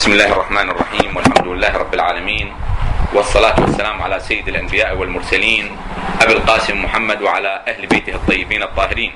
بسم الله الرحمن الرحيم، والحمد لله رب العالمين، والصلاة والسلام على سيد الأنبياء والمرسلين أبي القاسم محمد وعلى أهل بيته الطيبين الطاهرين.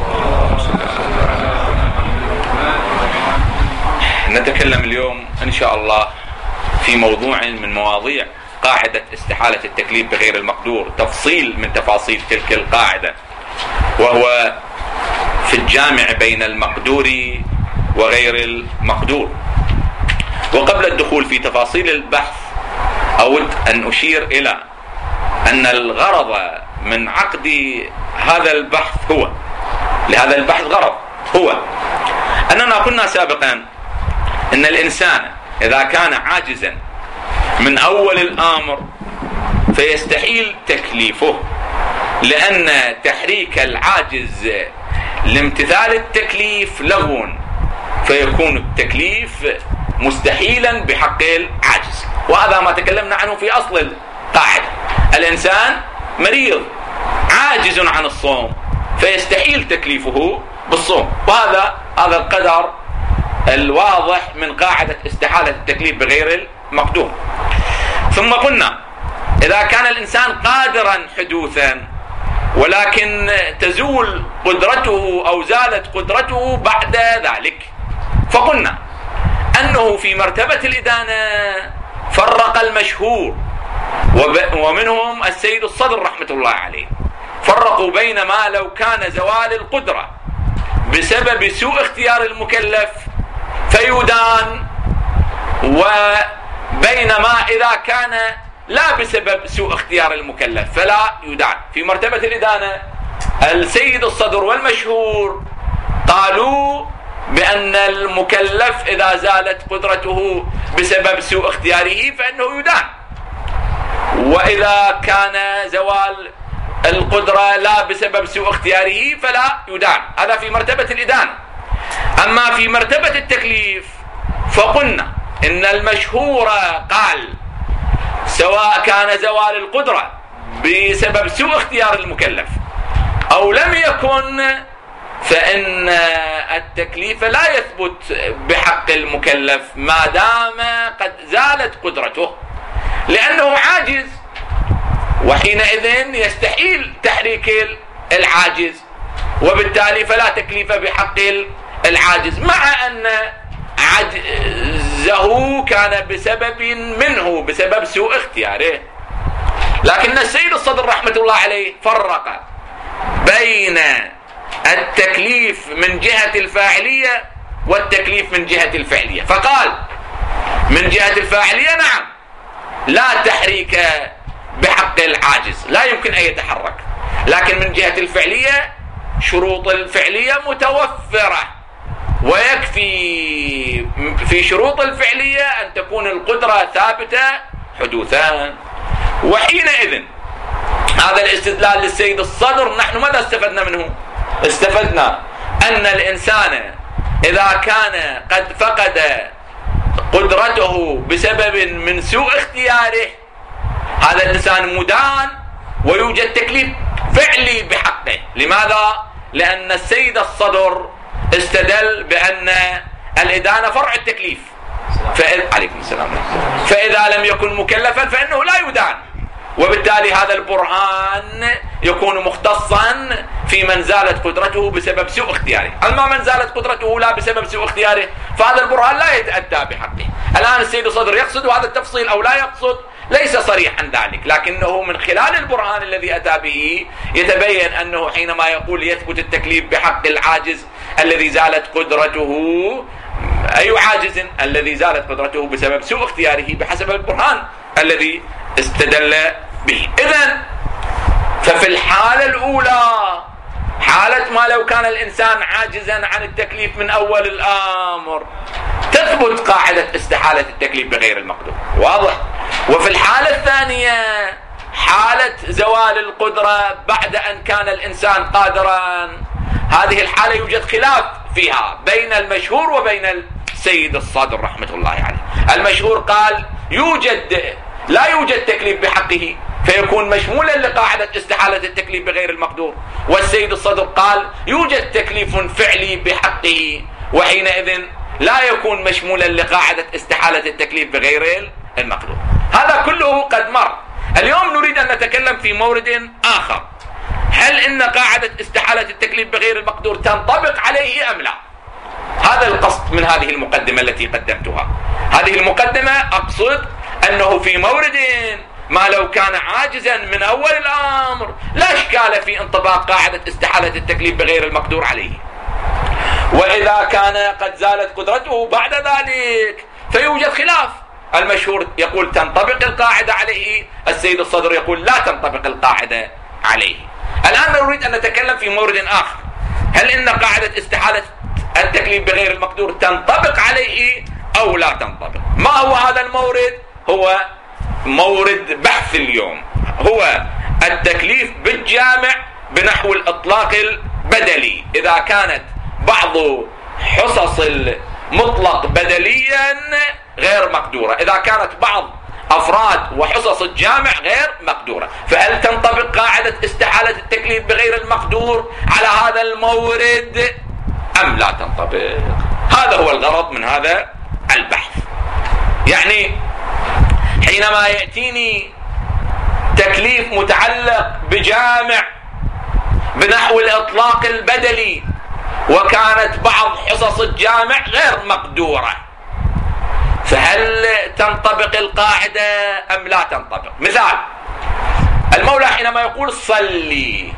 نتكلم اليوم إن شاء الله في موضوع من مواضيع قاعدة استحالة التكليف بغير المقدور، تفصيل من تفاصيل تلك القاعدة، وهو في الجامع بين المقدور وغير المقدور. وقبل الدخول في تفاصيل البحث أود أن أشير إلى أن الغرض من عقد هذا البحث هو لهذا البحث غرض هو أننا قلنا سابقا أن الإنسان إذا كان عاجزا من أول الأمر فيستحيل تكليفه، لأن تحريك العاجز لامتثال التكليف لغو، فيكون التكليف مستحيلا بحق العاجز. وهذا ما تكلمنا عنه في أصل القاعدة. الإنسان مريض عاجز عن الصوم فيستحيل تكليفه بالصوم، وهذا القدر الواضح من قاعدة استحالة التكليف بغير المقدور. ثم قلنا إذا كان الإنسان قادرا حدوثا ولكن تزول قدرته أو زالت قدرته بعد ذلك، فقلنا أنه في مرتبة الإدانة فرق المشهور ومنهم السيد الصدر رحمة الله عليه، فرقوا بين ما لو كان زوال القدرة بسبب سوء اختيار المكلف فيدان، وبين ما إذا كان لا بسبب سوء اختيار المكلف فلا يدان. في مرتبة الإدانة السيد الصدر والمشهور قالوا بأن المكلف إذا زالت قدرته بسبب سوء اختياره فإنه يدان، وإذا كان زوال القدرة لا بسبب سوء اختياره فلا يدان. هذا في مرتبة الإدانة. أما في مرتبة التكليف فقلنا إن المشهور قال سواء كان زوال القدرة بسبب سوء اختيار المكلف أو لم يكن فإن التكليف لا يثبت بحق المكلف ما دام قد زالت قدرته، لأنه عاجز، وحينئذ يستحيل تحريك العاجز، وبالتالي فلا تكليف بحق العاجز، مع أن عجزه كان بسبب منه بسبب سوء اختياره. لكن السيد الصدر رحمة الله عليه فرق بين التكليف من جهة الفاعلية والتكليف من جهة الفعلية، فقال من جهة الفاعلية نعم لا تحريك بحق العاجز، لا يمكن أن يتحرك، لكن من جهة الفعلية شروط الفعلية متوفرة، ويكفي في شروط الفعلية أن تكون القدرة ثابتة حدوثان. وحينئذ هذا الاستدلال للسيد الصدر نحن ماذا استفدنا منه؟ استفدنا أن الإنسان إذا كان قد فقد قدرته بسبب من سوء اختياره هذا الإنسان مدان ويوجد تكليف فعلي بحقه. لماذا؟ لأن السيد الصدر استدل بأن الإدانة فرع التكليف، عليكم السلام، فإذا لم يكن مكلفا فإنه لا يدان، وبالتالي هذا البرهان يكون مختصا في من زالت قدرته بسبب سوء اختياره. أما من زالت قدرته لا بسبب سوء اختياره فهذا البرهان لا يتأتى بحقه. الآن السيد الصدر يقصد هذا التفصيل أو لا يقصد ليس صريحا ذلك، لكنه من خلال البرهان الذي أتى به يتبين أنه حينما يقول يثبت التكليف بحق العاجز الذي زالت قدرته، أي عاجز الذي زالت قدرته بسبب سوء اختياره بحسب البرهان الذي استدل به. إذن ففي الحالة الأولى حالة ما لو كان الإنسان عاجزا عن التكليف من أول الأمر تثبت قاعدة استحالة التكليف بغير المقدور، واضح. وفي الحالة الثانية حالة زوال القدرة بعد أن كان الإنسان قادرا، هذه الحالة يوجد خلاف فيها بين المشهور وبين السيد الصدر رحمة الله عليه. المشهور قال لا يوجد تكليف بحقه فيكون مشمولا لقاعدة استحالة التكليف بغير المقدور، والسيد الصدر قال يوجد تكليف فعلي بحقه، وحينئذ لا يكون مشمولا لقاعدة استحالة التكليف بغير المقدور. هذا كله قد مر. اليوم نريد أن نتكلم في مورد آخر. هل إن قاعدة استحالة التكليف بغير المقدور تنطبق عليه أم لا؟ هذا القصد من هذه المقدمة التي قدمتها. هذه المقدمة أقصد أنه في مورد ما لو كان عاجزا من أول الأمر لا إشكال في انطباق قاعدة استحالة التكليف بغير المقدور عليه، وإذا كان قد زالت قدرته بعد ذلك فيوجد خلاف. المشهور يقول تنطبق القاعدة عليه، السيد الصدر يقول لا تنطبق القاعدة عليه. الآن نريد أن نتكلم في مورد آخر. هل إن قاعدة استحالة التكليف بغير المقدور تنطبق عليه أو لا تنطبق؟ ما هو هذا المورد؟ هو مورد بحث اليوم، هو التكليف بالجامع بنحو الإطلاق البدلي. إذا كانت بعض حصص المطلق بدليا غير مقدورة، إذا كانت بعض أفراد وحصص الجامع غير مقدورة، فهل تنطبق قاعدة استحالة التكليف بغير المقدور على هذا المورد أم لا تنطبق؟ هذا هو الغرض من هذا البحث. يعني حينما يأتيني تكليف متعلق بجامع بنحو الإطلاق البدلي وكانت بعض حصص الجامع غير مقدورة، فهل تنطبق القاعدة أم لا تنطبق؟ مثال، المولى حينما يقول صلي،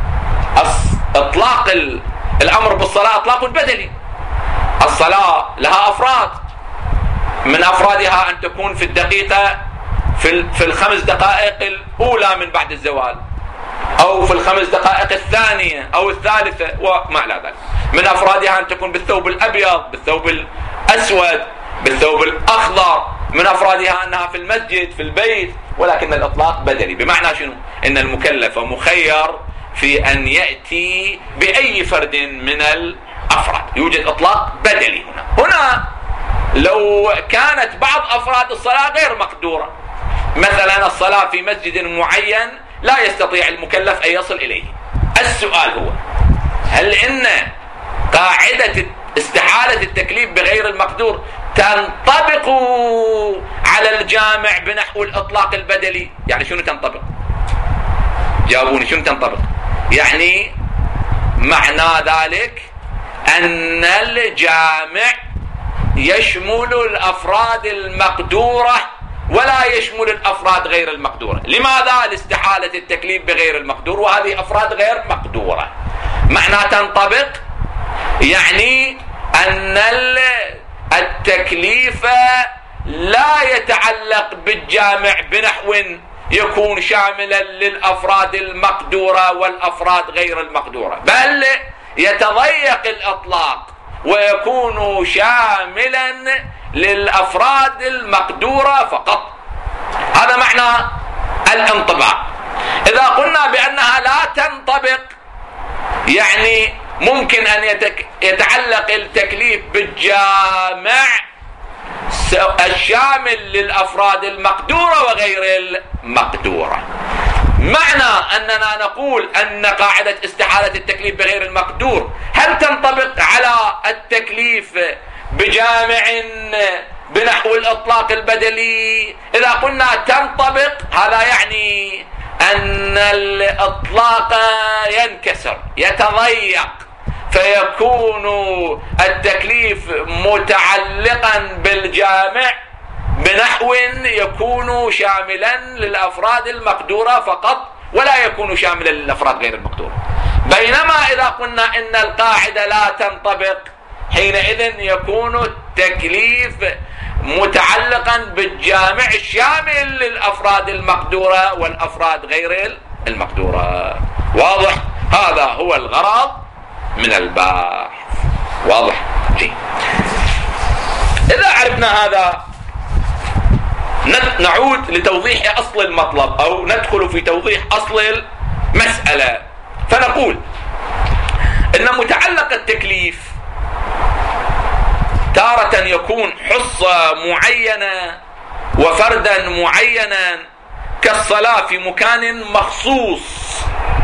إطلاق الأمر بالصلاة إطلاق بدلي. الصلاة لها أفراد، من أفرادها أن تكون في الدقيقة في الخمس دقائق الأولى من بعد الزوال، أو في الخمس دقائق الثانية أو الثالثة وما إلى ذلك. من أفرادها أن تكون بالثوب الأبيض، بالثوب الأسود، بالثوب الأخضر. من أفرادها أنها في المسجد، في البيت. ولكن الإطلاق بدلي، بمعنى شنو؟ إن المكلف مخير في أن يأتي بأي فرد من الأفراد. يوجد إطلاق بدلي هنا لو كانت بعض أفراد الصلاة غير مقدورة، مثلا الصلاة في مسجد معين لا يستطيع المكلف أن يصل إليه، السؤال هو هل إن قاعدة استحالة التكليف بغير المقدور تنطبق على الجامع بنحو الإطلاق البدلي؟ يعني شنو تنطبق؟ جاوبوني، شنو تنطبق؟ يعني معنى ذلك أن الجامع يشمل الأفراد المقدورة ولا يشمل الأفراد غير المقدورة. لماذا؟ لاستحالة التكليف بغير المقدور، وهذه أفراد غير مقدورة. معنى تنطبق يعني أن التكليف لا يتعلق بالجامع بنحو يكون شاملا للأفراد المقدورة والأفراد غير المقدورة، بل يتضيق الإطلاق ويكون شاملا للأفراد المقدورة فقط. هذا معنى الانطباق. إذا قلنا بأنها لا تنطبق يعني ممكن أن يتعلق التكليف بالجامع الشامل للأفراد المقدورة وغير المقدورة. معنى أننا نقول أن قاعدة استحالة التكليف بغير المقدور هل تنطبق على التكليف بجامع بنحو الإطلاق البدلي؟ إذا قلنا تنطبق هذا يعني أن الإطلاق ينكسر، يتضيق، فيكون التكليف متعلقا بالجامع بنحو يكون شاملا للأفراد المقدورة فقط ولا يكون شاملا للأفراد غير المقدورة. بينما إذا قلنا إن القاعدة لا تنطبق حينئذ يكون التكليف متعلقا بالجامع الشامل للأفراد المقدورة والأفراد غير المقدورة. واضح؟ هذا هو الغرض من البحث. واضح؟ جيد. إذا عرفنا هذا نعود لتوضيح أصل المطلب أو ندخل في توضيح أصل المسألة، فنقول إن متعلق التكليف تارة يكون حصة معينة وفردا معينا كالصلاة في مكان مخصوص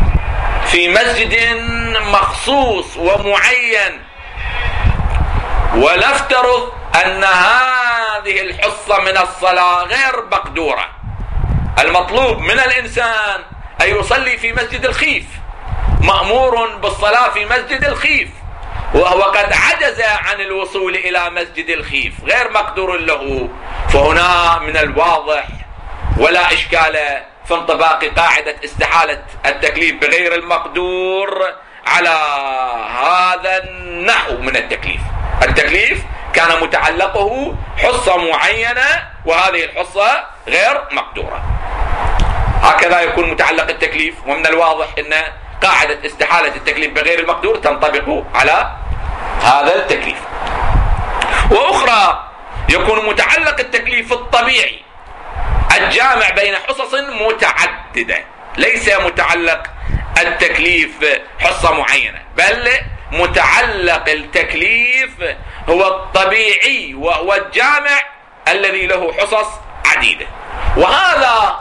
في مسجد مخصوص ومعين، ونفترض أن هذه الحصة من الصلاة غير مقدورة. المطلوب من الإنسان أن يصلي في مسجد الخيف، مأمور بالصلاة في مسجد الخيف، وهو قد عجز عن الوصول إلى مسجد الخيف، غير مقدور له. فهنا من الواضح ولا إشكال في انطباق قاعدة استحالة التكليف بغير المقدور على هذا النحو من التكليف. التكليف كان متعلقه حصة معينة، وهذه الحصة غير مقدورة. هكذا يكون متعلق التكليف. ومن الواضح أن قاعدة استحالة التكليف بغير المقدور تنطبق على هذا التكليف. وأخرى يكون متعلق التكليف الطبيعي الجامع بين حصص متعددة، ليس متعلق التكليف حصة معينة، بل متعلق التكليف هو الطبيعي، وهو الجامع الذي له حصص عديدة. وهذا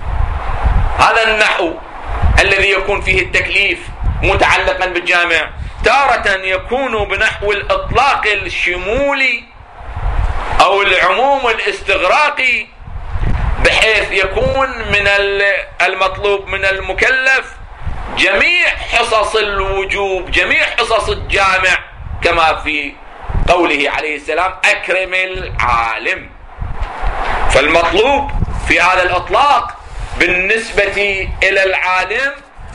النحو الذي يكون فيه التكليف متعلقا بالجامع تارة يكون بنحو الإطلاق الشمولي أو العموم الاستغراقي، بحيث يكون من المطلوب من المكلف جميع حصص الوجوب، جميع حصص الجامع، كما في قوله عليه السلام أكرم العالم. فالمطلوب في هذا الإطلاق بالنسبة إلى العالم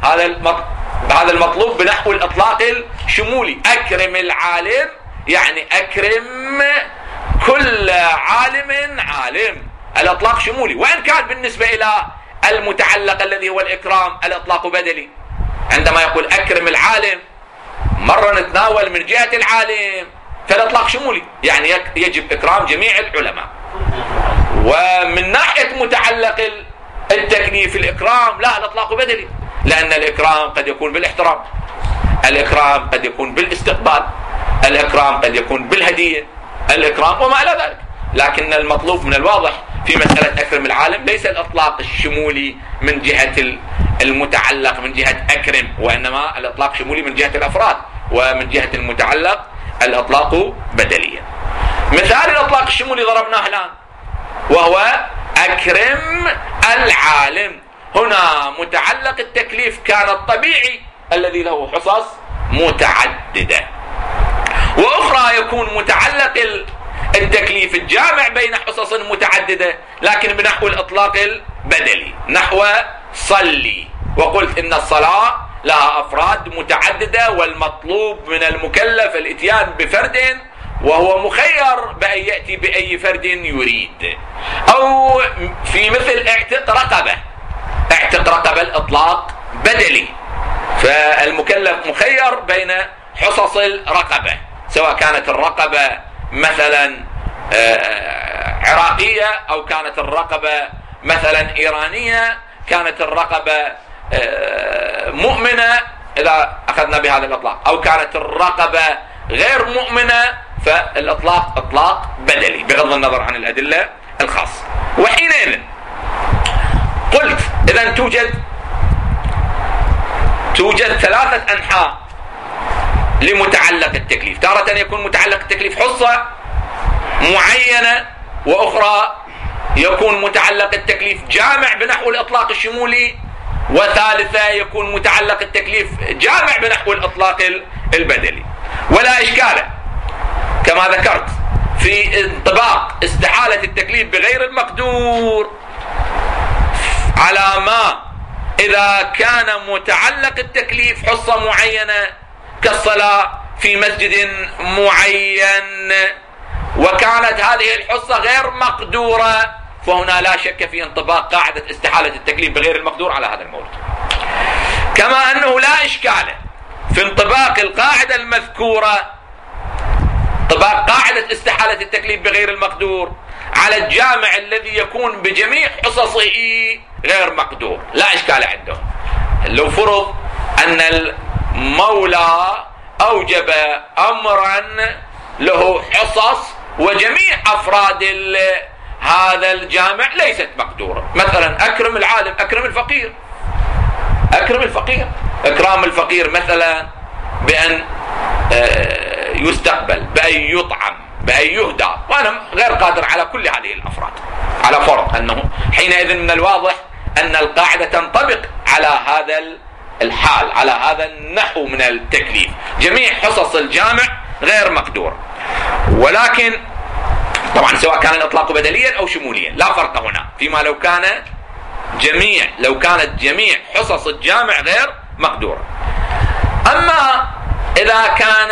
هذا المطلوب بنحو الإطلاق الشمولي. أكرم العالم يعني أكرم كل عالم عالم، الإطلاق شمولي. وإن كان بالنسبة إلى المتعلق الذي هو الإكرام الإطلاق بدلي، عندما يقول أكرم العالم مرة نتناول من جهة العالم، فالإطلاق شمولي يعني يجب إكرام جميع العلماء. ومن ناحية متعلق التكليف الإكرام لا، الإطلاق بدلي، لأن الإكرام قد يكون بالاحترام، الإكرام قد يكون بالاستقبال، الإكرام قد يكون بالهدية، الإكرام وما إلى ذلك. لكن المطلوب من الواضح في مسألة أكرم العالم ليس الإطلاق الشمولي من جهة المتعلق من جهة أكرم، وإنما الإطلاق شمولي من جهة الأفراد، ومن جهة المتعلق الإطلاق بدليا. مثال الإطلاق الشمولي ضربناه الآن، وهو أكرم العالم. هنا متعلق التكليف كان الطبيعي الذي له حصص متعددة. وأخرى يكون متعلق التكليف الجامع بين حصص متعددة، لكن بنحو الإطلاق البدلي، نحو صلي. وقلت إن الصلاة لها أفراد متعددة، والمطلوب من المكلف الاتيان بفرد، وهو مخير بأن يأتي بأي فرد يريد. أو في مثل اعتق رقبة الإطلاق بدلي، فالمكلف مخير بين حصص الرقبة، سواء كانت الرقبة مثلا عراقية، أو كانت الرقبة مثلا إيرانية، كانت الرقبة مؤمنة إذا أخذنا بهذا الإطلاق، أو كانت الرقبة غير مؤمنة، فالإطلاق إطلاق بدلي بغض النظر عن الأدلة الخاصة. وحينئذ قلت إذن توجد ثلاثة أنحاء لمتعلق التكليف. تارة يكون متعلق التكليف حصة معينة، وأخرى يكون متعلق التكليف جامع بنحو الإطلاق الشمولي، وثالثة يكون متعلق التكليف جامع بنحو الإطلاق البدلي. ولا إشكال كما ذكرت في انطباق استحالة التكليف بغير المقدور على ما إذا كان متعلق التكليف حصة معينة كالصلاة في مسجد معين، وكانت هذه الحصة غير مقدورة، فهنا لا شك في انطباق قاعدة استحالة التكليف بغير المقدور على هذا المورد. كما أنه لا إشكال في انطباق القاعدة المذكورة، انطباق قاعدة استحالة التكليف بغير المقدور على الجامع الذي يكون بجميع حصصه غير مقدور. لا إشكال عنده. لو فرض أن المولى أوجب أمرا له حصص وجميع أفراد هذا الجامع ليست مقدورة، مثلا أكرم العالم، أكرم الفقير، إكرام الفقير مثلا بأن يستقبل، بأن يطعم، بأن يهدى، وأنا غير قادر على كل هذه الأفراد، على فرض أنه حينئذ من الواضح أن القاعدة تنطبق على هذا الحال، على هذا النحو من التكليف. جميع حصص الجامع غير مقدور، ولكن طبعا سواء كان الإطلاق بدليا أو شموليا لا فرق هنا، فيما لو كانت جميع حصص الجامع غير مقدورة. أما إذا كان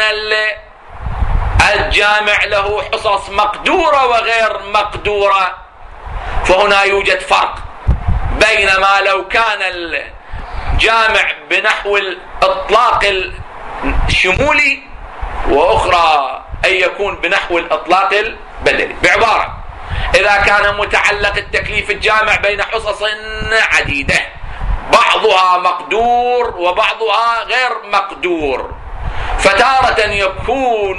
الجامع له حصص مقدورة وغير مقدورة، فهنا يوجد فرق بين ما لو كان الجامع بنحو الإطلاق الشمولي، وأخرى أن يكون بنحو الإطلاق البدلي. بعبارة، إذا كان متعلق التكليف الجامع بين حصص عديدة بعضها مقدور وبعضها غير مقدور، فتارة يكون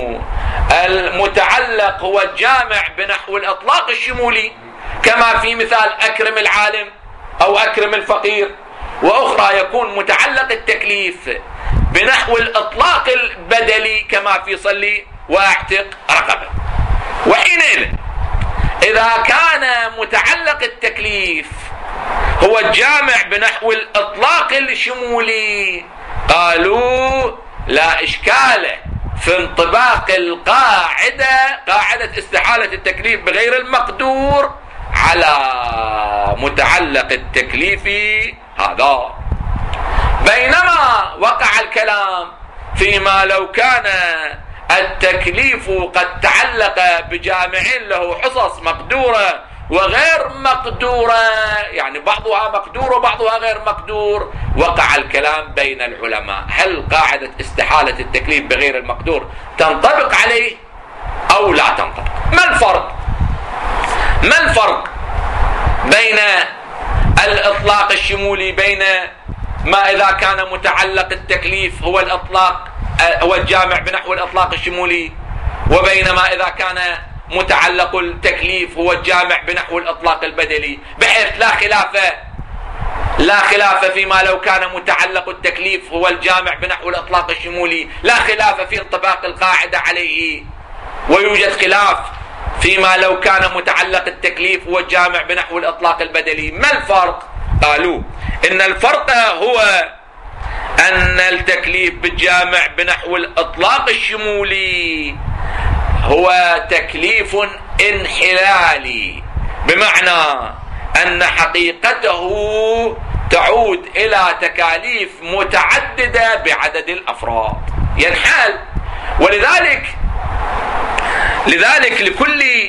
المتعلق هو الجامع بنحو الإطلاق الشمولي كما في مثال أكرم العالم أو أكرم الفقير، وأخرى يكون متعلق التكليف بنحو الإطلاق البدلي كما في صلي وأعتق رقبة. وحينئذ إذا كان متعلق التكليف هو الجامع بنحو الإطلاق الشمولي، قالوا لا إشكال في انطباق القاعدة، قاعدة استحالة التكليف بغير المقدور، على متعلق التكليف هذا. بينما وقع الكلام فيما لو كان التكليف قد تعلق بجامع له حصص مقدورة وغير مقدورة، يعني بعضها مقدور وبعضها غير مقدور، وقع الكلام بين العلماء هل قاعدة استحالة التكليف بغير المقدور تنطبق عليه أو لا تنطبق. ما الفرق بين الإطلاق الشمولي، بين ما إذا كان متعلق التكليف هو الإطلاق هو الجامع بنحو الإطلاق الشمولي، وبين ما إذا كان متعلق التكليف هو الجامع بنحو الإطلاق البدلي، بحيث لا خلاف فيما لو كان متعلق التكليف هو الجامع بنحو الإطلاق الشمولي، لا خلاف في انطباق القاعدة عليه، ويوجد خلاف فيما لو كان متعلق التكليف هو الجامع بنحو الإطلاق البدلي. ما الفرق؟ قالوا إن الفرق هو أن التكليف بالجامع بنحو الإطلاق الشمولي هو تكليف انحلالي، بمعنى أن حقيقته تعود إلى تكاليف متعددة بعدد الأفراد، ينحل. لذلك لكل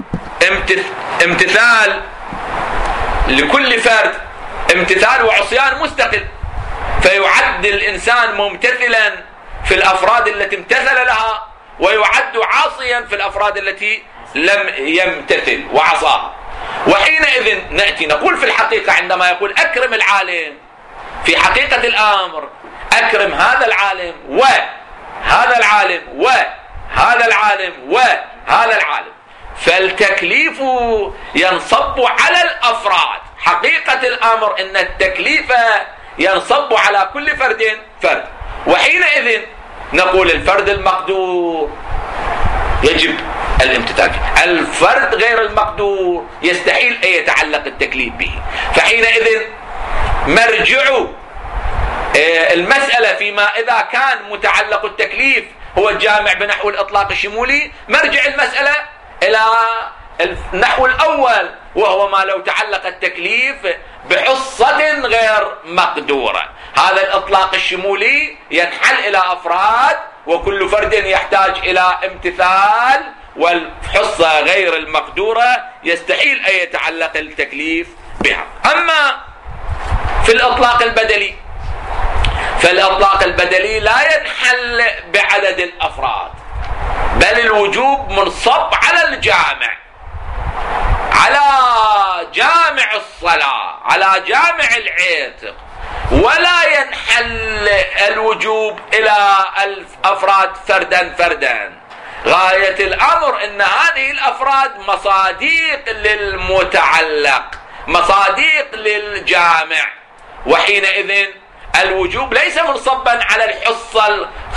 امتثال لكل فرد امتثال وعصيان مستقل، فيعد الإنسان ممتثلا في الأفراد التي امتثل لها، ويعد عاصيا في الأفراد التي لم يمتثل وعصاها. وحينئذ نأتي نقول في الحقيقة عندما يقول أكرم العالم، في حقيقة الأمر أكرم هذا العالم وهذا العالم وهذا العالم وهذا العالم، فالتكليف ينصب على الأفراد. حقيقة الأمر أن التكليف ينصب على كل فرد. وحينئذ نقول الفرد المقدور يجب الامتثال فيه، الفرد غير المقدور يستحيل أن يتعلق التكليف به. فحينئذ مرجع المسألة فيما إذا كان متعلق التكليف هو الجامع بنحو الإطلاق الشمولي، مرجع المسألة إلى النحو الأول، وهو ما لو تعلق التكليف بحصة غير مقدورة. هذا الإطلاق الشمولي ينحل إلى أفراد، وكل فرد يحتاج إلى امتثال، والحصة غير المقدورة يستحيل أن يتعلق التكليف بها. أما في الإطلاق البدلي، فالإطلاق البدلي لا ينحل بعدد الأفراد، بل الوجوب منصب على الجامع، على جامع الصلاة، على جامع العتق، ولا ينحل الوجوب إلى الأفراد فردا. غاية الأمر أن هذه الأفراد مصاديق للمتعلق، مصاديق للجامع، وحينئذ الوجوب ليس منصبا على الحصة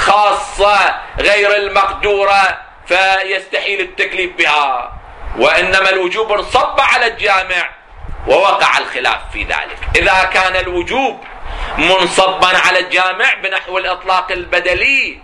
خاصة غير المقدورة فيستحيل التكليف بها، وإنما الوجوب انصب على الجامع ووقع الخلاف في ذلك. إذا كان الوجوب منصبا على الجامع بنحو الإطلاق البدلي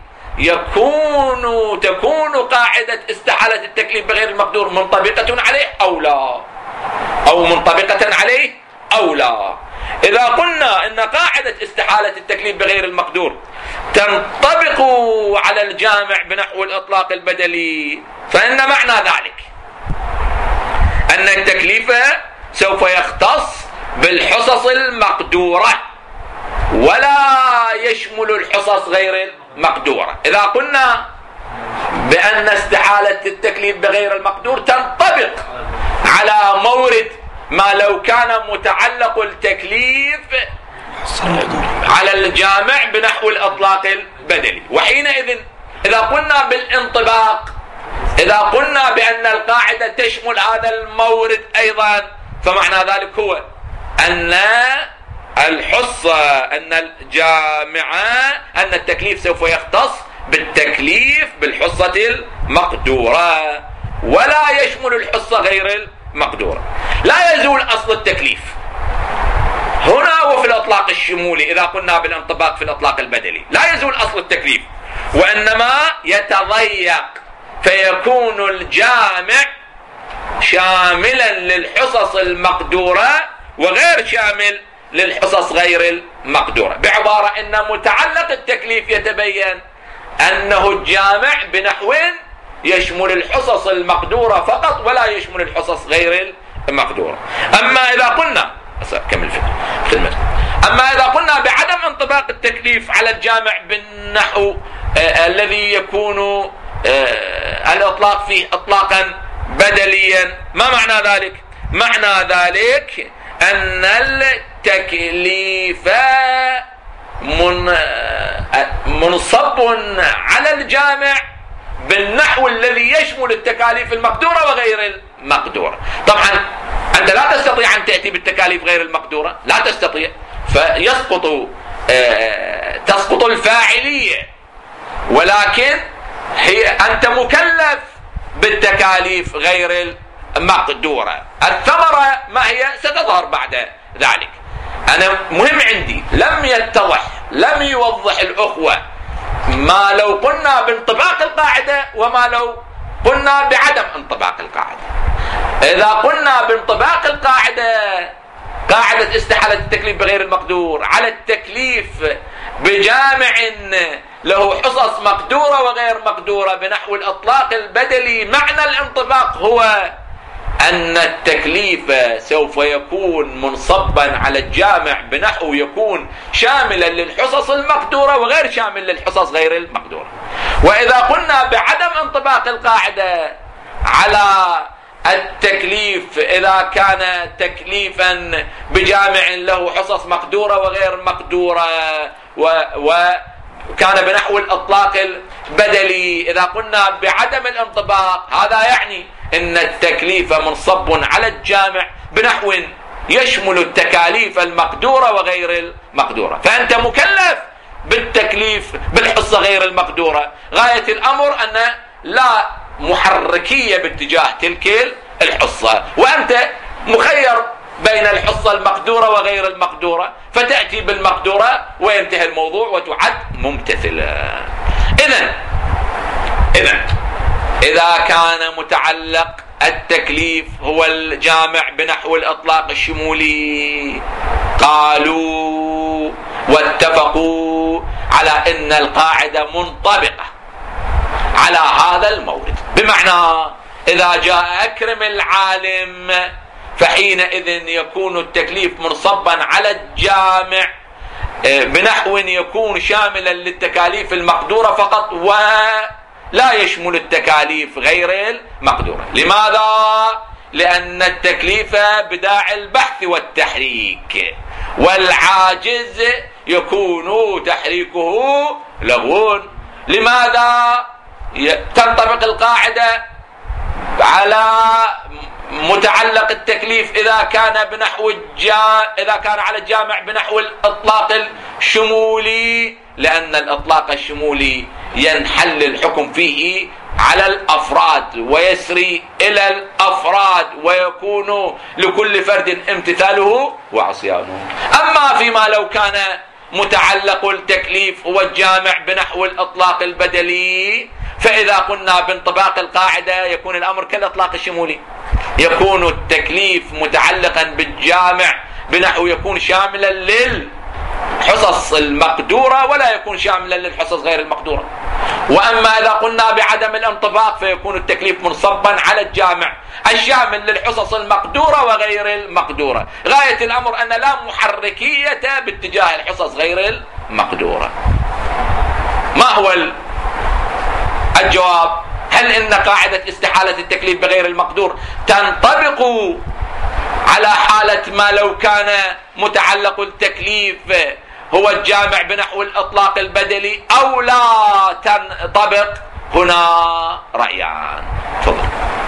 تكون قاعدة استحالة التكليف بغير المقدور منطبقة عليه أو لا، أو منطبقة عليه أو لا. إذا قلنا إن قاعدة استحالة التكليف بغير المقدور تنطبق على الجامع بنحو الإطلاق البدلي، فإن معنى ذلك أن التكليف سوف يختص بالحصص المقدورة ولا يشمل الحصص غير المقدورة. إذا قلنا بأن استحالة التكليف بغير المقدور تنطبق على مورد ما لو كان متعلق التكليف على الجامع بنحو الإطلاق البدلي، وحينئذ إذا قلنا بالانطباق، إذا قلنا بأن القاعدة تشمل هذا المورد أيضا، فمعنى ذلك هو أن الحصة أن الجامعة أن التكليف سوف يختص بالتكليف بالحصة المقدورة ولا يشمل الحصة غير المقدورة. لا يزول أصل التكليف هنا وفي الإطلاق الشمولي. إذا قلنا بالانطباق في الإطلاق البدلي لا يزول أصل التكليف، وإنما يتضيق فيكون الجامع شاملا للحصص المقدورة وغير شامل للحصص غير المقدورة. بعبارة أن متعلق التكليف يتبين أنه الجامع بنحو يشمل الحصص المقدورة فقط ولا يشمل الحصص غير المقدورة. أما إذا قلنا بعدم انطباق التكليف على الجامع بالنحو الذي يكون الإطلاق فيه إطلاقا بدليا، ما معنى ذلك؟ معنى ذلك أن التكليف منصب على الجامع بالنحو الذي يشمل التكاليف المقدورة وغير المقدورة. طبعا أنت لا تستطيع أن تأتي بالتكاليف غير المقدورة، لا تستطيع، تسقط الفاعلية، ولكن أنت مكلف بالتكاليف غير المقدورة. الثمرة ما هي ستظهر بعد ذلك. أنا مهم عندي لم يوضح الأخوة ما لو قلنا بانطباق القاعدة وما لو قلنا بعدم انطباق القاعدة. إذا قلنا بانطباق القاعدة، قاعدة استحالة التكليف بغير المقدور على التكليف بجامع له حصص مقدورة وغير مقدورة بنحو الإطلاق البدلي، معنى الانطباق هو أن التكليف سوف يكون منصبا على الجامع بنحو يكون شاملا للحصص المقدورة وغير شامل للحصص غير المقدورة. وإذا قلنا بعدم انطباق القاعدة على التكليف إذا كان تكليفا بجامع له حصص مقدورة وغير مقدورة وكان بنحو الإطلاق البدلي، إذا قلنا بعدم الانطباق هذا يعني إن التكليف منصب على الجامع بنحو يشمل التكاليف المقدورة وغير المقدورة، فأنت مكلف بالتكليف بالحصة غير المقدورة. غاية الأمر أن لا محركية باتجاه تلك الحصة، وأنت مخير بين الحصة المقدورة وغير المقدورة، فتأتي بالمقدورة وينتهي الموضوع وتعد ممتثلة. إذا كان متعلق التكليف هو الجامع بنحو الإطلاق الشمولي، قالوا واتفقوا على أن القاعدة منطبقة على هذا المورد، بمعنى إذا جاء أكرم العالم فحينئذ يكون التكليف منصبا على الجامع بنحو يكون شاملا للتكاليف المقدورة فقط ولا يشمل التكاليف غير المقدورة. لماذا؟ لأن التكليف بداعي البحث والتحريك، والعاجز يكون تحريكه لغو. لماذا تنطبق القاعدة على متعلق التكليف إذا كان على الجامع بنحو الإطلاق الشمولي؟ لأن الإطلاق الشمولي ينحل الحكم فيه على الأفراد ويسري إلى الأفراد ويكون لكل فرد امتثاله وعصيانه. أما فيما لو كان متعلق التكليف هو الجامع بنحو الإطلاق البدلي، فإذا قلنا بانطباق القاعدة يكون الأمر كالإطلاق الشمولي، يكون التكليف متعلقا بالجامع بنحو يكون شاملا للحصص المقدورة ولا يكون شاملا للحصص غير المقدورة. وأما إذا قلنا بعدم الانطباق فيكون التكليف منصبا على الجامع الشامل للحصص المقدورة وغير المقدورة. غاية الأمر أن لا محركية باتجاه الحصص غير المقدورة. ما هو الجواب؟ هل إن قاعدة استحالة التكليف بغير المقدور تنطبق على حالة ما لو كان متعلق التكليف هو الجامع بنحو الإطلاق البدلي أو لا تنطبق؟ هنا رأيان. تفضل.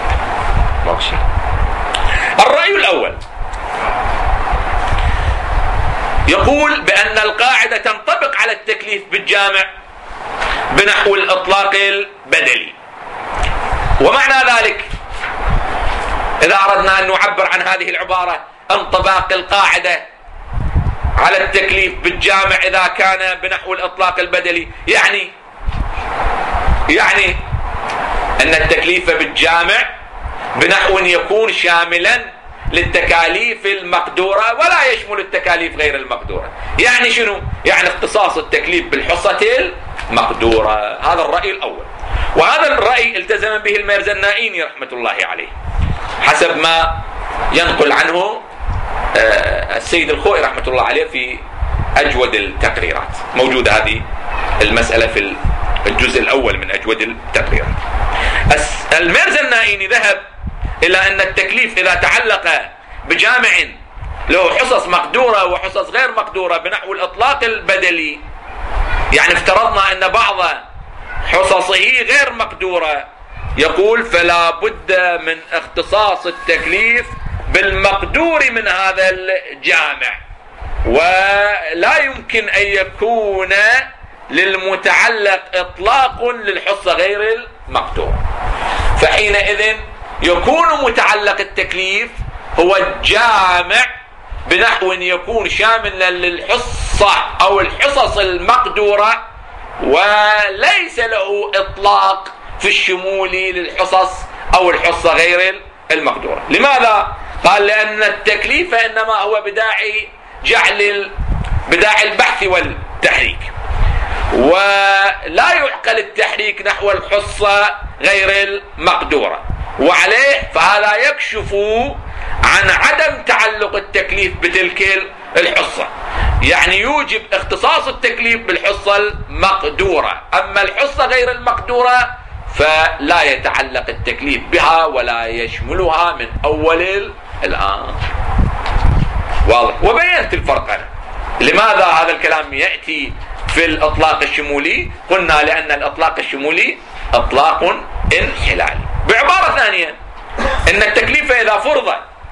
الرأي الأول يقول بأن القاعدة تنطبق على التكليف بالجامع بنحو الإطلاق البدلي. ومعنى ذلك إذا أردنا أن نعبر عن هذه العبارة انطباق القاعدة على التكليف بالجامع إذا كان بنحو الإطلاق البدلي، يعني أن التكليف بالجامع بنحو يكون شاملا للتكاليف المقدورة ولا يشمل التكاليف غير المقدورة. يعني شنو؟ يعني اختصاص التكليف بالحصة المقدورة. هذا الرأي الأول، وهذا الرأي التزم به الميرزا النائيني رحمة الله عليه حسب ما ينقل عنه السيد الخوئي رحمة الله عليه في أجود التقريرات. موجودة هذه المسألة في الجزء الأول من أجود التقريرات. الميرزا النائيني ذهب إلى أن التكليف إذا تعلق بجامع له حصص مقدورة وحصص غير مقدورة بنحو الإطلاق البدلي، يعني افترضنا أن بعض حصصه غير مقدورة، يقول فلا بد من اختصاص التكليف بالمقدور من هذا الجامع، ولا يمكن أن يكون للمتعلق إطلاق للحصة غير المقدورة. فحينئذ يكون متعلق التكليف هو الجامع بنحو يكون شاملا للحصة أو الحصص المقدورة وليس له إطلاق في الشمول للحصص أو الحصة غير المقدورة. لماذا؟ قال لأن التكليف إنما هو بداعي البحث والتحريك، ولا يعقل التحريك نحو الحصة غير المقدورة، وعليه فهذا يكشف عن عدم تعلق التكليف بتلك الحصة، يعني يوجب اختصاص التكليف بالحصة المقدورة. أما الحصة غير المقدورة فلا يتعلق التكليف بها ولا يشملها من أول الآن. واضح؟ وبينت الفرق أنا. لماذا هذا الكلام يأتي في الإطلاق الشمولي؟ قلنا لأن الإطلاق الشمولي إطلاق انحلالي. بعبارة ثانية، إن التكليف إذا فرض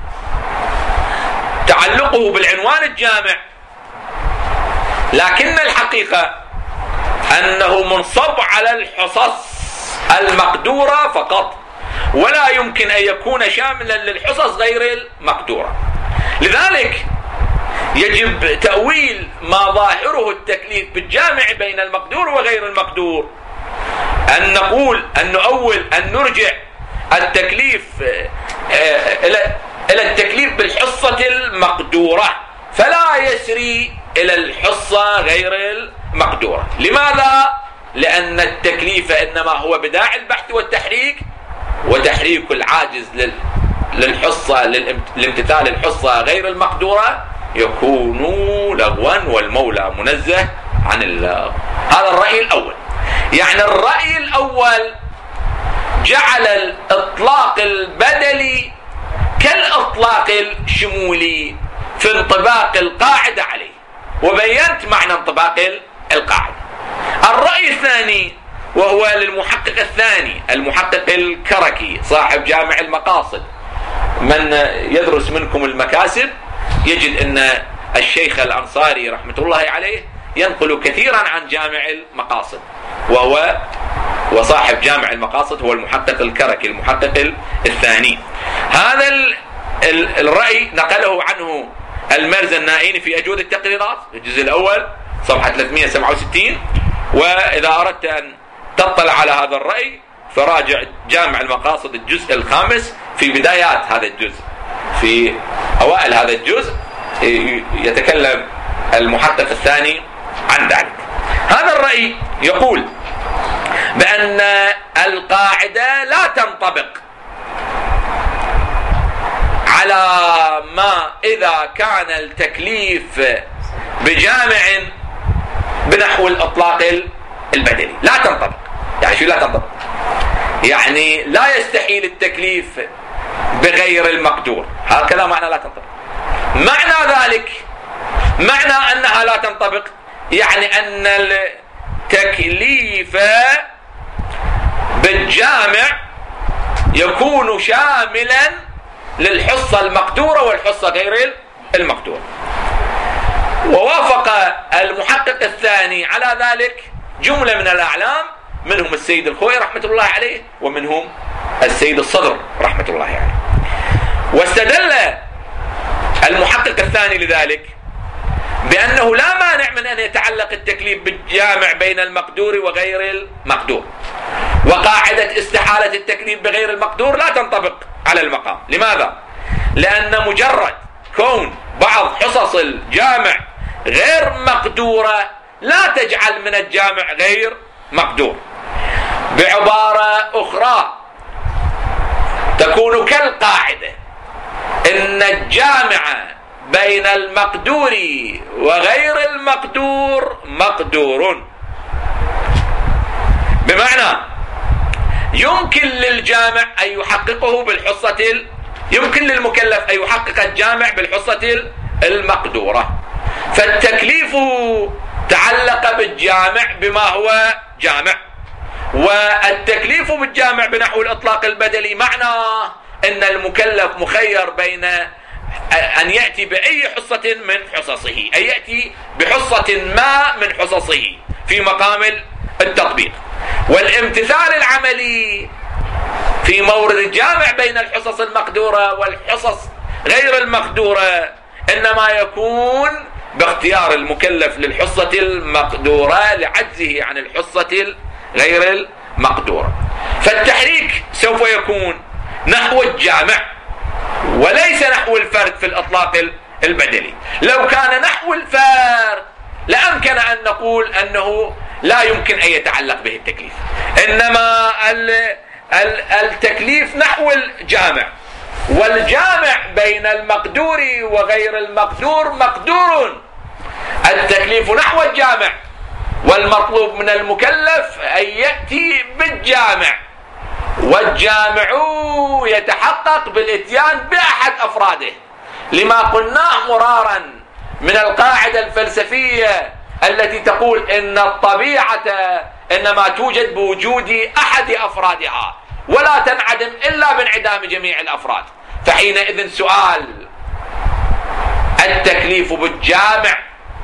تعلقه بالعنوان الجامع لكن الحقيقة أنه منصب على الحصص المقدورة فقط، ولا يمكن أن يكون شاملا للحصص غير المقدورة، لذلك يجب تأويل ما ظاهره التكليف بالجامع بين المقدور وغير المقدور. أن نقول أن نؤول أن نرجع التكليف إلى التكليف بالحصة المقدورة فلا يسري إلى الحصة غير المقدورة. لماذا؟ لأن التكليف إنما هو بداعي البحث والتحريك، وتحريك العاجز للحصة لامتثال الحصة غير المقدورة يكون لغوا والمولى منزه عن اللغو. هذا الرأي الأول. يعني الرأي الأول جعل الإطلاق البدلي كالإطلاق الشمولي في انطباق القاعدة عليه، وبينت معنى انطباق القاعدة. الرأي الثاني وهو للمحقق الثاني المحقق الكركي صاحب جامع المقاصد. من يدرس منكم المكاسب يجد أن الشيخ الأنصاري رحمة الله عليه ينقل كثيرا عن جامع المقاصد، وصاحب جامع المقاصد هو المحقق الكركي المحقق الثاني. هذا الرأي نقله عنه المرزا النائيني في أجود التقريرات الجزء الأول صفحة 367. وإذا أردت أن تطلع على هذا الرأي فراجع جامع المقاصد الجزء الخامس في بدايات هذا الجزء، في أوائل هذا الجزء يتكلم المحقق الثاني عن ذلك. هذا الرأي يقول بأن القاعدة لا تنطبق على ما إذا كان التكليف بجامع بنحو الإطلاق البدلي. لا تنطبق، يعني شو لا تنطبق؟ يعني لا يستحيل التكليف بغير المقدور، هكذا معنى لا تنطبق. معنى ذلك، معنى أنها لا تنطبق يعني أن التكليف بالجامع يكون شاملا للحصة المقدورة والحصة غير المقدورة. ووافق المحقق الثاني على ذلك جملة من الأعلام، منهم السيد الخوئي رحمة الله عليه، ومنهم السيد الصدر رحمة الله عليه. واستدل المحقق الثاني لذلك بأنه لا مانع من أن يتعلق التكليف بالجامع بين المقدور وغير المقدور، وقاعدة استحالة التكليف بغير المقدور لا تنطبق على المقام. لماذا؟ لأن مجرد كون بعض حصص الجامع غير مقدورة لا تجعل من الجامع غير مقدور. بعبارة أخرى تكون كالقاعدة إن الجامع بين المقدور وغير المقدور مقدور، بمعنى يمكن للجامع أن يحققه بالحصة يمكن للمكلف أن يحقق الجامع بالحصة المقدورة. فالتكليف تعلق بالجامع بما هو جامع، والتكليف بالجامع بنحو الإطلاق البدلي معناه أن المكلف مخير بين أن يأتي بأي حصة من حصصه، أن يأتي بحصة ما من حصصه في مقام التطبيق. والامتثال العملي في مورد الجامع بين الحصص المقدورة والحصص غير المقدورة إنما يكون باختيار المكلف للحصة المقدورة لعجزه عن الحصة غير المقدورة. فالتحريك سوف يكون نحو الجامع وليس نحو الفرد في الإطلاق البدلي. لو كان نحو الفرد لأمكن أن نقول أنه لا يمكن أن يتعلق به التكليف، إنما التكليف نحو الجامع، والجامع بين المقدور وغير المقدور مقدور. التكليف نحو الجامع، والمطلوب من المكلف أن يأتي بالجامع، والجامع يتحقق بالاتيان بأحد أفراده، لما قلناه مرارا من القاعدة الفلسفية التي تقول إن الطبيعة إنما توجد بوجود أحد أفرادها ولا تنعدم إلا بانعدام جميع الأفراد. فحينئذ سؤال التكليف بالجامع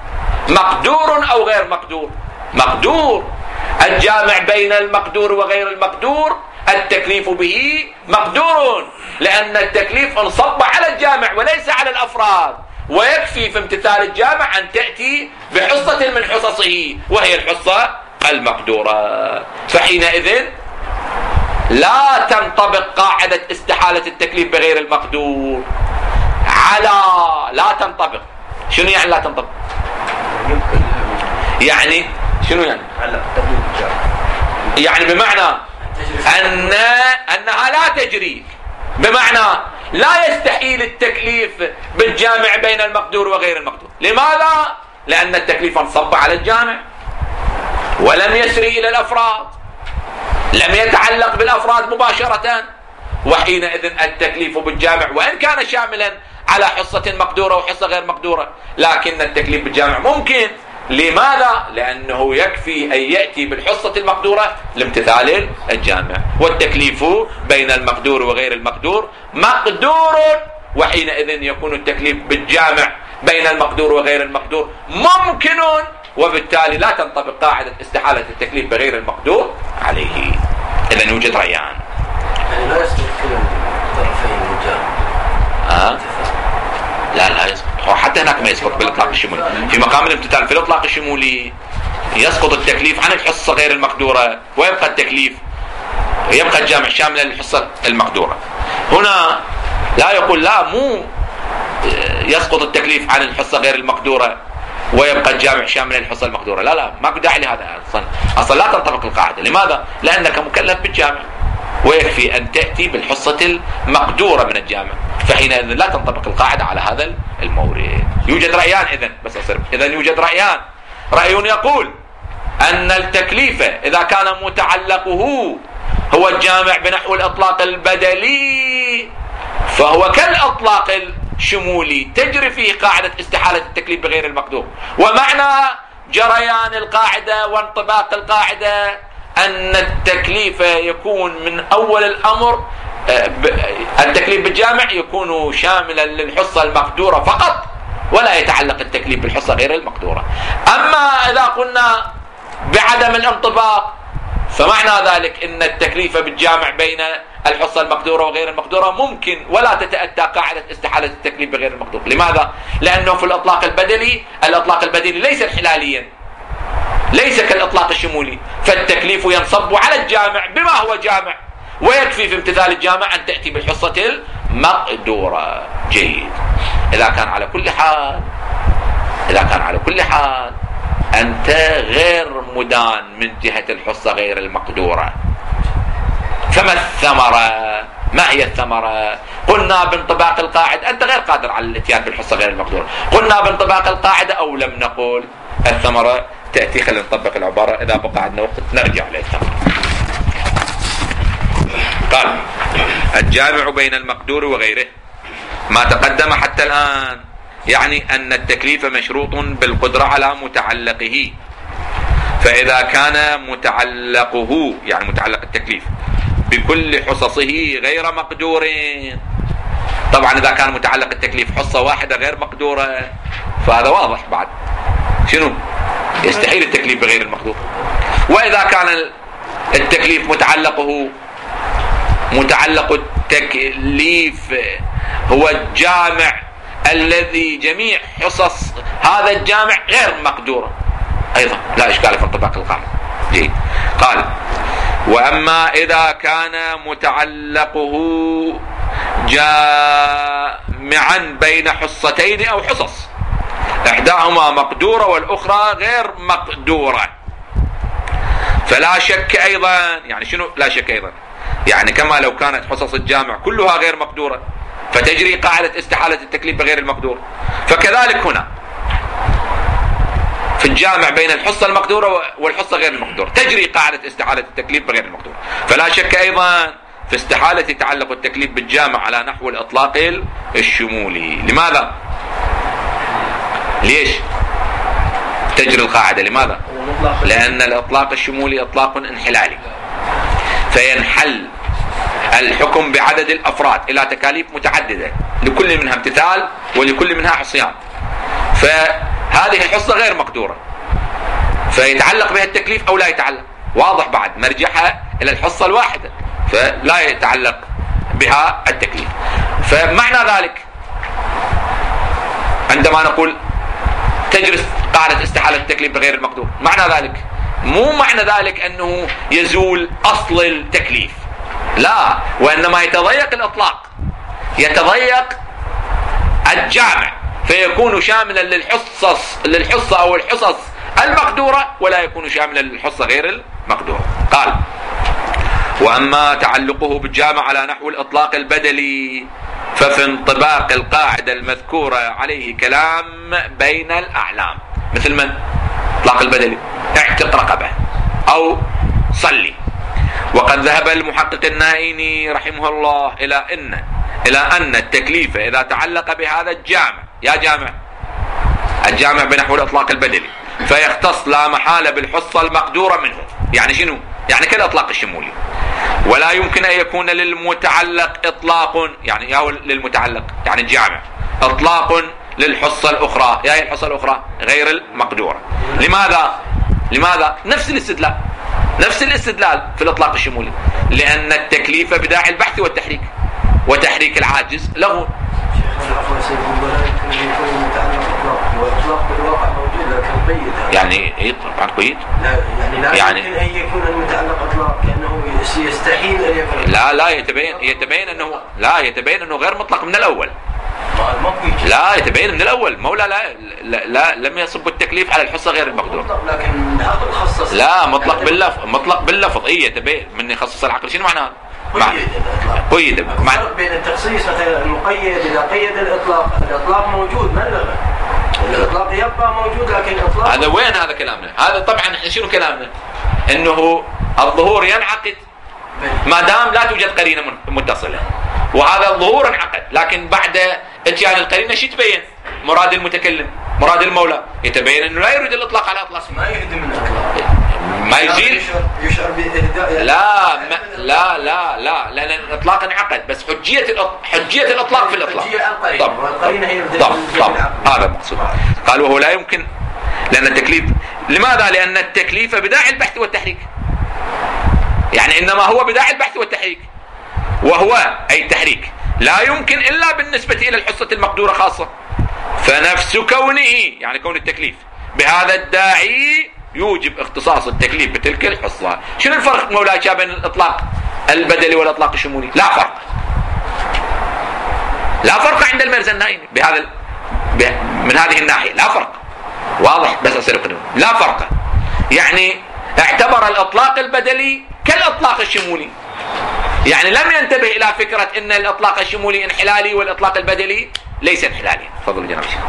مقدور أو غير مقدور؟ مقدور. الجامع بين المقدور وغير المقدور التكليف به مقدور، لأن التكليف انصب على الجامع وليس على الأفراد، ويكفي في امتثال الجامع أن تأتي بحصة من حصصه وهي الحصة المقدورة. فحينئذ لا تنطبق قاعدة استحالة التكليف بغير المقدور على لا تنطبق. شنو يعني لا تنطبق؟ يعني شنو يعني بمعنى أنها لا تجري، بمعنى لا يستحيل التكليف بالجامع بين المقدور وغير المقدور. لماذا؟ لأن التكليف انصب على الجامع ولم يسري إلى الأفراد، لم يتعلق بالأفراد مباشرة. وحينئذ التكليف بالجامع وإن كان شاملا على حصة مقدورة وحصة غير مقدورة، لكن التكليف بالجامع ممكن. لماذا؟ لأنه يكفي أن يأتي بالحصة المقدورة لامتثال الجامع، والتكليف بين المقدور وغير المقدور مقدور. وحينئذ يكون التكليف بالجامع بين المقدور وغير المقدور ممكن وبالتالي لا تنطبق قاعدة استحالة التكليف بغير المقدور عليه. إذن يوجد رأيان. يعني لا يسقط كلا الطرفين الجامع. لا يسقط، حتى هناك ما يسقط بالإطلاق الشمولي. في مقام الامتثال في الإطلاق الشمولي يسقط التكليف عن الحصة غير المقدورة ويبقى التكليف، يبقى الجامع شاملا للحصة المقدورة. هنا لا يقول لا، مو يسقط التكليف عن الحصة غير المقدورة ويبقى الجامع شاملا للحصة المقدورة. لا ما داعي لهذا أصلا لا تنطبق القاعدة. لماذا؟ لأنك مكلف بالجامع ويكفي أن تأتي بالحصة المقدورة من الجامع، فحينئذ لا تنطبق القاعدة على هذا المورد. يوجد رأيان إذن يوجد رأيان. رأي يقول أن التكليف إذا كان متعلقه هو الجامع بنحو الإطلاق البدلي فهو كالإطلاق الشمولي تجري فيه قاعدة استحالة التكليف بغير المقدور. ومعنى جريان القاعدة وانطباق القاعدة أن التكليف يكون من أول الأمر، التكليف بالجامع يكون شاملا للحصة المقدورة فقط ولا يتعلق التكليف بالحصة غير المقدورة. أما إذا قلنا بعدم الانطباق فمعنى ذلك أن التكليف بالجامع بين الحصة المقدورة وغير المقدورة ممكن ولا تتأتى قاعدة استحالة التكليف بغير المقدور. لماذا؟ لأنه في الإطلاق البدلي ليس انحلاليا، ليس كالإطلاق الشمولي، فالتكليف ينصب على الجامع بما هو جامع ويكفي في امتثال الجامع أن تأتي بالحصة المقدورة. جيد. إذا كان على كل حال أنت غير مدان من جهة الحصة غير المقدورة، فما الثمرة؟ ما هي الثمرة؟ قلنا بانطباق القاعدة أنت غير قادر على الاتيان بالحصة غير المقدورة، قلنا بانطباق القاعدة أو لم نقول. الثمرة تأتي، خلينا نطبق العبارة إذا بقى عندنا وقت نرجع للثمرة. قال الجامع بين المقدور وغيره ما تقدم حتى الآن يعني أن التكليف مشروط بالقدرة على متعلقه، فإذا كان متعلقه يعني متعلق التكليف بكل حصصه غير مقدور، طبعا إذا كان متعلق التكليف حصة واحدة غير مقدورة فهذا واضح بعد شنو؟ يستحيل التكليف بغير المقدور. وإذا كان التكليف متعلق التكليف هو الجامع الذي جميع حصص هذا الجامع غير مقدورة أيضا لا إشكال في انطباق القاعدة. جيد. قال وأما إذا كان متعلقه جامعا بين حصتين أو حصص إحداهما مقدورة والأخرى غير مقدورة فلا شك أيضا، يعني شنو لا شك أيضا؟ يعني كما لو كانت حصص الجامع كلها غير مقدورة فتجري قاعدة استحالة التكليف بغير المقدور، فكذلك هنا في الجامع بين الحصة المقدورة والحصة غير المقدورة تجري قاعدة استحالة التكليف بغير المقدور. فلا شك أيضا في استحالة تعلق التكليف بالجامع على نحو الإطلاق الشمولي. لماذا؟ ليش تجري القاعدة؟ لماذا؟ لأن الإطلاق الشمولي إطلاق انحلالي، فينحل الحكم بعدد الأفراد إلى تكاليف متعددة لكل منها امتثال ولكل منها عصيان، فهذه الحصة غير مقدورة فيتعلق بها التكليف أو لا يتعلق، واضح بعد مرجعها إلى الحصة الواحدة فلا يتعلق بها التكليف. فمعنى ذلك عندما نقول تجري قاعدة استحالة التكليف بغير المقدور، معنى ذلك مو معنى ذلك أنه يزول أصل التكليف، لا، وإنما يتضيق الإطلاق، يتضيق الجامع فيكون شاملا للحصة أو الحصص المقدورة ولا يكون شاملا للحصة غير المقدورة. قال وأما تعلقه بالجامع على نحو الإطلاق البدلي ففي انطباق القاعدة المذكورة عليه كلام بين الأعلام، مثل من؟ إطلاق البدلي اعتق رقبة أو صلي. وقد ذهب المحقق النائيني رحمه الله إلى أن التكليف إذا تعلق بهذا الجامع، يا جامع الجامع بنحو الإطلاق البدلي، فيختص لا محالة بالحصة المقدورة منه، يعني شنو؟ يعني كالإطلاق الشمولي، ولا يمكن أن يكون للمتعلق إطلاق، يعني للمتعلق يعني الجامع إطلاق للحصة الأخرى. يا هي الحصة الأخرى غير المقدورة. لماذا؟ نفس الاستدلال في الإطلاق الشمولي، لأن التكليف بداعي البحث والتحريك، وتحريك العاجز له. يعني طبعا قيد. يعني أن يكون المتعلق إطلاق كأنه يستحيل أن يكون. لا يتبين أنه غير مطلق من الأول. لا يتبين من الأول. مولى لا لم يصب التكليف على الحصة غير المقدور. لكن العقل خصص. لا مطلق باللفظ. يتبين من يخصص العقل. شنو معناه؟ قيد. الفرق بين التخصيص مثلا المقيد إذا قيد الإطلاق موجود، ما لغى. الإطلاق يبقى موجود، لكن الإطلاق هذا وين هذا كلامنا؟ هذا طبعا احنا شنو كلامنا؟ انه الظهور ينعقد ما دام لا توجد قرينه متصله، وهذا الظهور انعقد، لكن بعد اتيان القرينه شو يتبين؟ مراد المتكلم، مراد المولى، يتبين انه لا يريد الاطلاق على اطلاق، ما يهدم من الاطلاق، ما يزيل، يشعر باهداء. لا لان الاطلاق انعقد، بس حجيه الاطلاق في الاطلاق. طب هذا المقصود. قال وهو لا يمكن، لان التكليف، لماذا؟ لان التكليف بداعي البحث والتحريك، يعني انما هو بداعي البحث والتحريك، وهو اي التحريك لا يمكن الا بالنسبه الى الحصه المقدوره خاصه، فنفس كونه، يعني كون التكليف بهذا الداعي يوجب اختصاص التكليف بتلك الحصه. شنو الفرق مولاي بين الاطلاق البدلي والاطلاق الشمولي؟ لا فرق عند المرزنائي بهذا من هذه الناحيه، لا فرق واضح، بس اصير لا فرق، يعني اعتبر الاطلاق البدلي كالاطلاق الشمولي، يعني لم ينتبه الى فكره ان الاطلاق الشمولي انحلالي والاطلاق البدلي ليس انحلالي. تفضل جناب الشيخ.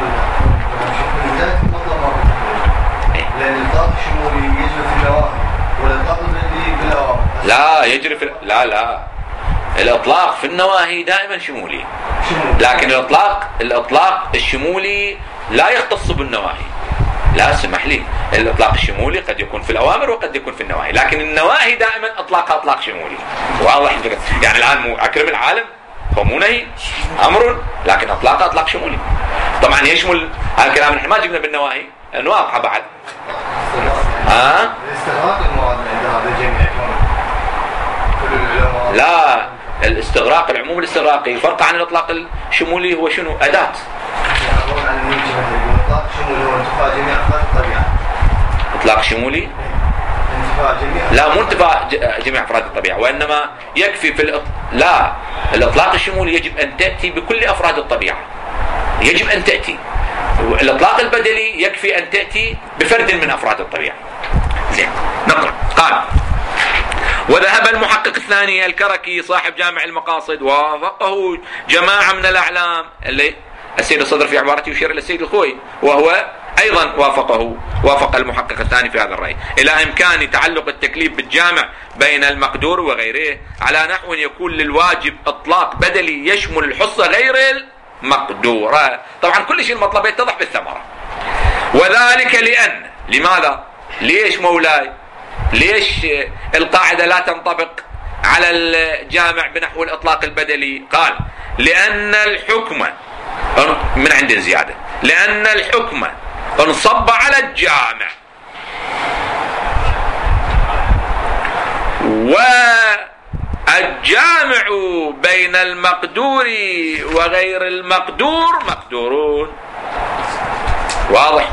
لأن الإطلاق الشمولي يجري في النواهي والإطلاق البدلي في الأوامر. لا يجري في الإطلاق في النواهي دائما شمولي، لكن الإطلاق الشمولي لا يختص بالنواهي. لا سمح لي، الإطلاق الشمولي قد يكون في الأوامر وقد يكون في النواهي، لكن النواهي دائما أطلاقها أطلاق شمولي. واضح الفكرة؟ يعني الآن أكرم العالم هو مو نهي، أمر، لكن أطلاقها أطلاق شمولي. طبعا يشمل هذا الكلام، نحن ما جبنا بالنواهي لأنه واضحة بعد. الاستغراق المواد عند هذا الجميع كل العلماء. لا، الاستغراق، العموم الاستغراقي فرق عن الإطلاق الشمولي. هو شنو؟ أداة. يعبرون عن الإطلاق الشمولي هو انتفاء جميع أفراد الطبيعة. إطلاق شمولي؟ انتفاء جميع. لا، مو انتفاء جميع أفراد الطبيعة، وإنما يكفي في لا، الإطلاق الشمولي يجب أن تأتي بكل أفراد الطبيعة، يجب أن تأتي. الإطلاق البدلي يكفي أن تأتي بفرد من أفراد الطبيعة. زين، نقرأ. قال: وذهب المحقق الثاني الكركي صاحب جامع المقاصد، ووافقه جماعة من الأعلام، اللي السيد الصدر في عبارته يشير إلى السيد الخوي، وهو أيضا وافق المحقق الثاني في هذا الرأي، إلى إمكان تعلق التكليف بالجامع بين المقدور وغيره على نحو يكون للواجب إطلاق بدلي يشمل الحصة غير المقدورة. طبعا كل شيء المطلب يتضح بالثمرة، وذلك لأن، لماذا؟ ليش مولاي؟ ليش القاعدة لا تنطبق على الجامع بنحو الإطلاق البدلي؟ قال: لأن الحكم، من عند الزيادة، لأن الحكم انصب على الجامع، والجامع بين المقدور وغير المقدور مقدورون. واضح؟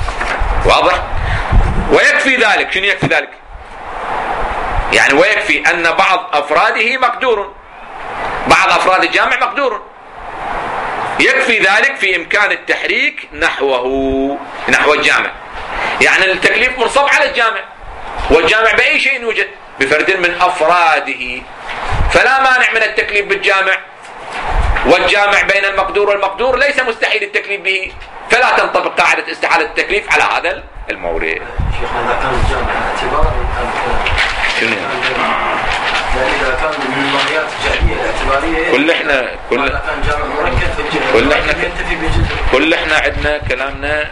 ويكفي ذلك. شنو يكفي ذلك؟ يعني ويكفي أن بعض أفراده مقدور، بعض أفراد الجامع مقدور، يكفي ذلك في إمكان التحريك نحو الجامع. يعني التكليف منصب على الجامع، والجامع بأي شيء يوجد بفرد من أفراده، فلا مانع من التكليف بالجامع، والجامع بين المقدور والمقدور ليس مستحيل التكليف به، فلا تنطبق قاعدة استحالة التكليف على هذا المورد. شيخنا إذا كان الجامع اعتباري شنو؟ إذا كان من المريات الجهمية الاعتبارية كل احنا عندنا كلامنا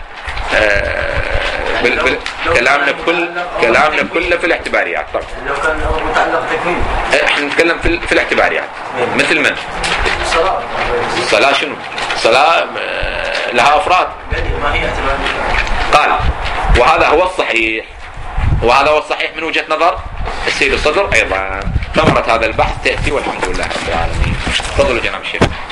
كلامنا كله في الاعتباريات. طبعا لو كان متعلق تكوين احنا نتكلم في الاعتباريات. مثل من؟ الصلاة شنو؟ الصلاة لها أفراد. ما هي اعتبار؟ قال وهذا هو الصحيح، وهذا هو الصحيح من وجهة نظر السيد الصدر أيضا. ثمرة هذا البحث تأتي والحمد لله رب العالمين. تفضلوا جناب الشيخ.